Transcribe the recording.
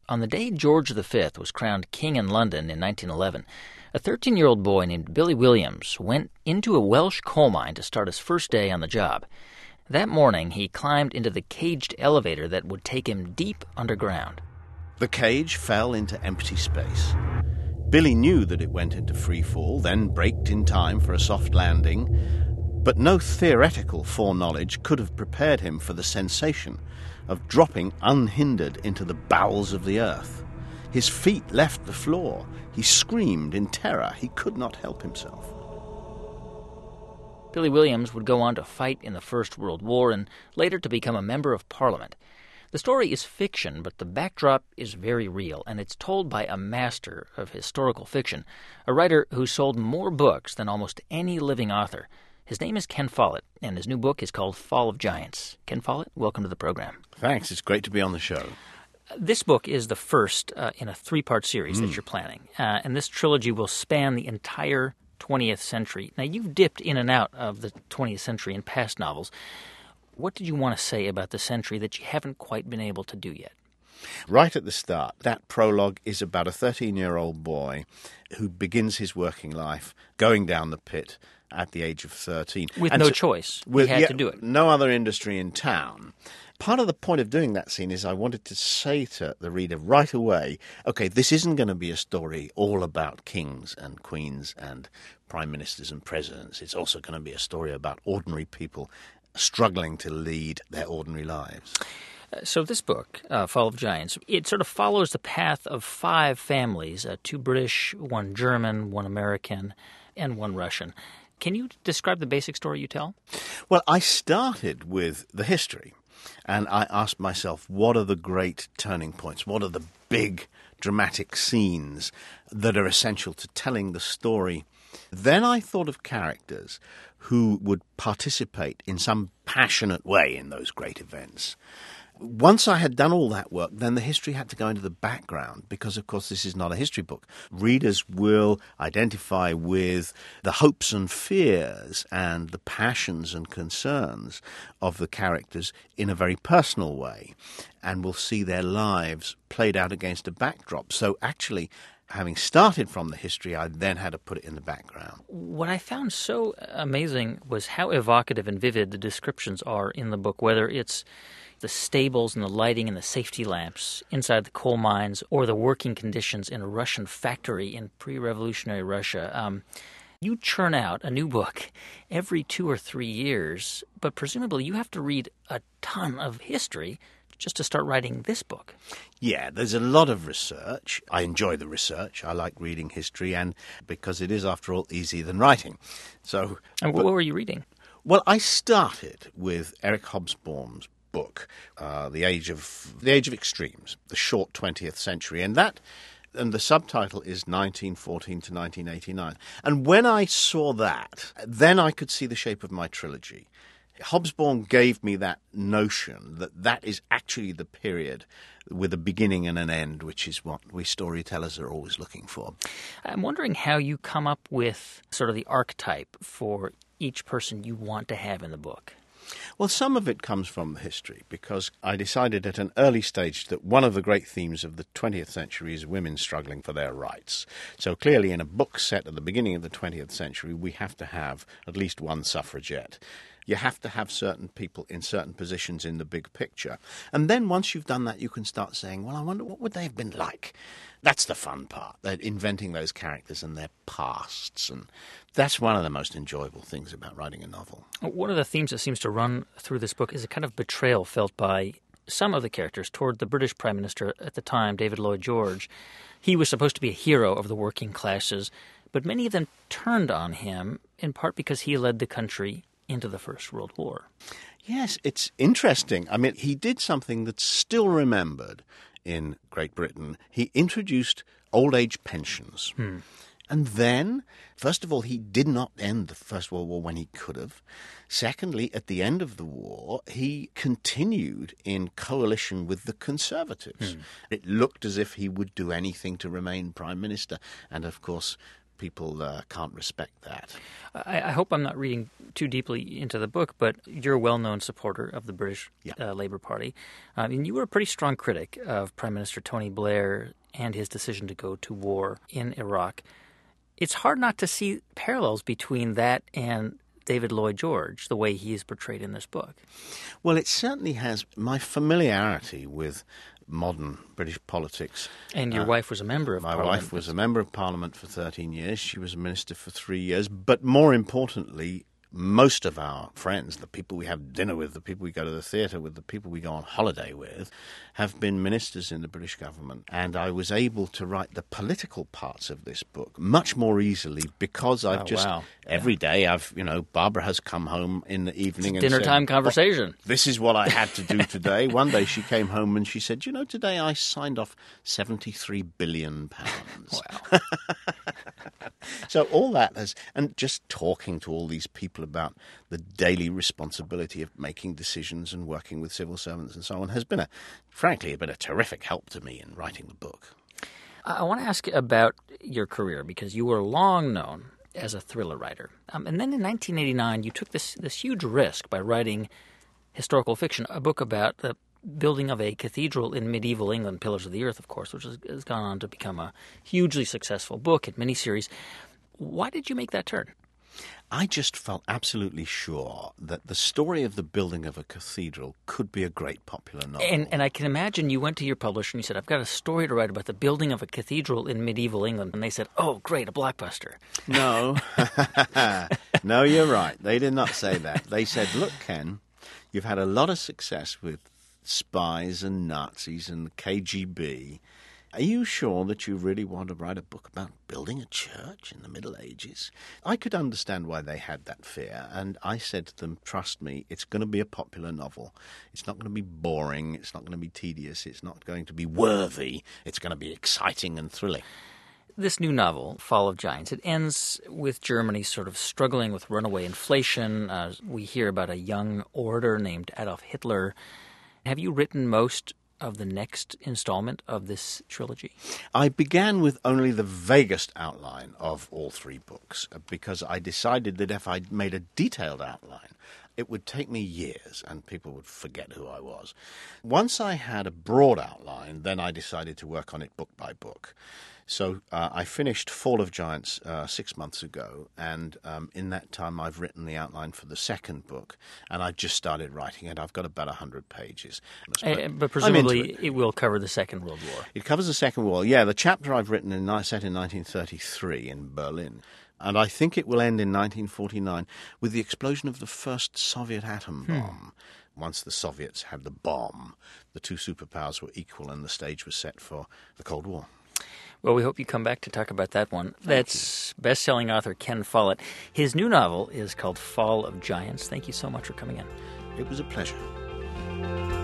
On the day George V was crowned king in London in 1911, a 13-year-old boy named Billy Williams went into a Welsh coal mine to start his first day on the job. That morning, he climbed into the caged elevator that would take him deep underground. The cage fell into empty space. Billy knew that it went into free fall, then braked in time for a soft landing, but no theoretical foreknowledge could have prepared him for the sensation of dropping unhindered into the bowels of the earth. His feet left the floor. He screamed in terror. He could not help himself. Billy Williams would go on to fight in the First World War and later to become a member of Parliament. The story is fiction, but the backdrop is very real, and it's told by a master of historical fiction, a writer who sold more books than almost any living author. His name is Ken Follett, and his new book is called Fall of Giants. Ken Follett, welcome to the program. Thanks. It's great to be on the show. This book is the first in a three-part series that you're planning, and this trilogy will span the entire 20th century. Now, you've dipped in and out of the 20th century in past novels. What did you want to say about the century that you haven't quite been able to do yet? Right at the start, that prologue is about a 13-year-old boy who begins his working life going down the pit at the age of 13. With no choice. He had to do it. No other industry in town. Part of the point of doing that scene is I wanted to say to the reader right away, okay, this isn't going to be a story all about kings and queens and prime ministers and presidents. It's also going to be a story about ordinary people struggling to lead their ordinary lives. So this book, Fall of Giants, it sort of follows the path of 5 families, 2 British, 1 German, 1 American, and 1 Russian. Can you describe the basic story you tell? Well, I started with the history, and I asked myself, what are the great turning points? What are the big dramatic scenes that are essential to telling the story? Then I thought of characters who would participate in some passionate way in those great events. Once I had done all that work, then the history had to go into the background because, of course, this is not a history book. Readers will identify with the hopes and fears and the passions and concerns of the characters in a very personal way and will see their lives played out against a backdrop. So actually, having started from the history, I then had to put it in the background. What I found so amazing was how evocative and vivid the descriptions are in the book, whether it's the stables and the lighting and the safety lamps inside the coal mines or the working conditions in a Russian factory in pre-revolutionary Russia. You churn out a new book every 2 or 3 years, but presumably you have to read a ton of history just to start writing this book. Yeah, there's a lot of research. I enjoy the research. I like reading history, and because it is, after all, easier than writing. And what were you reading? Well, I started with Eric Hobsbawm's book, The Age of Extremes, the short 20th century, and the subtitle is 1914 to 1989. And when I saw that, then I could see the shape of my trilogy. Hobsbawm gave me that notion that is actually the period with a beginning and an end, which is what we storytellers are always looking for. I'm wondering how you come up with sort of the archetype for each person you want to have in the book. Well, some of it comes from the history, because I decided at an early stage that one of the great themes of the 20th century is women struggling for their rights. So clearly in a book set at the beginning of the 20th century, we have to have at least one suffragette. You have to have certain people in certain positions in the big picture. And then once you've done that, you can start saying, well, I wonder what would they have been like? That's the fun part, they're inventing those characters and their pasts. And that's one of the most enjoyable things about writing a novel. One of the themes that seems to run through this book is a kind of betrayal felt by some of the characters toward the British Prime Minister at the time, David Lloyd George. He was supposed to be a hero of the working classes, but many of them turned on him, in part because he led the country into the First World War. Yes, it's interesting. I mean, he did something that's still remembered in Great Britain. He introduced old age pensions. And then, first of all, he did not end the First World War when he could have. Secondly, at the end of the war, he continued in coalition with the Conservatives. It looked as if he would do anything to remain Prime Minister. And, of course, people can't respect that. I hope I'm not reading too deeply into the book, but you're a well-known supporter of the British Labour Party. And you were a pretty strong critic of Prime Minister Tony Blair and his decision to go to war in Iraq. It's hard not to see parallels between that and David Lloyd George, the way he is portrayed in this book. Well, it certainly has. My familiarity with modern British politics. And your wife was a member of Parliament. My wife was a member of Parliament for 13 years. She was a minister for 3 years. But more importantly, most of our friends, the people we have dinner with, the people we go to the theatre with, the people we go on holiday with, have been ministers in the British government. And I was able to write the political parts of this book much more easily because I've every day Barbara has come home in the evening and dinner said, time conversation. This is what I had to do today. One day she came home and she said, today I signed off £73 billion. Wow. So all that and just talking to all these people about the daily responsibility of making decisions and working with civil servants and so on has been, frankly, a terrific help to me in writing the book. I want to ask about your career because you were long known as a thriller writer. And then in 1989, you took this huge risk by writing historical fiction, a book about the building of a cathedral in medieval England, Pillars of the Earth, of course, which has gone on to become a hugely successful book and miniseries. Why did you make that turn? I just felt absolutely sure that the story of the building of a cathedral could be a great popular novel. And I can imagine you went to your publisher and you said, I've got a story to write about the building of a cathedral in medieval England. And they said, oh, great, a blockbuster. No. No, you're right. They did not say that. They said, look, Ken, you've had a lot of success with spies and Nazis and the KGB. Are you sure that you really want to write a book about building a church in the Middle Ages? I could understand why they had that fear, and I said to them, trust me, it's going to be a popular novel. It's not going to be boring, it's not going to be tedious, it's not going to be worthy, it's going to be exciting and thrilling. This new novel, Fall of Giants, it ends with Germany sort of struggling with runaway inflation. We hear about a young orator named Adolf Hitler. Have you written most of the next installment of this trilogy? I began with only the vaguest outline of all three books because I decided that if I made a detailed outline, it would take me years and people would forget who I was. Once I had a broad outline, then I decided to work on it book by book. So I finished Fall of Giants 6 months ago, and in that time I've written the outline for the second book, and I just started writing it. I've got about 100 pages. But presumably it will cover the Second World War. It covers the Second World War. Yeah, the chapter I've written set in 1933 in Berlin. And I think it will end in 1949 with the explosion of the first Soviet atom bomb. Once the Soviets had the bomb, the two superpowers were equal and the stage was set for the Cold War. Well, we hope you come back to talk about that one. That's best-selling author Ken Follett. His new novel is called Fall of Giants. Thank you so much for coming in. It was a pleasure.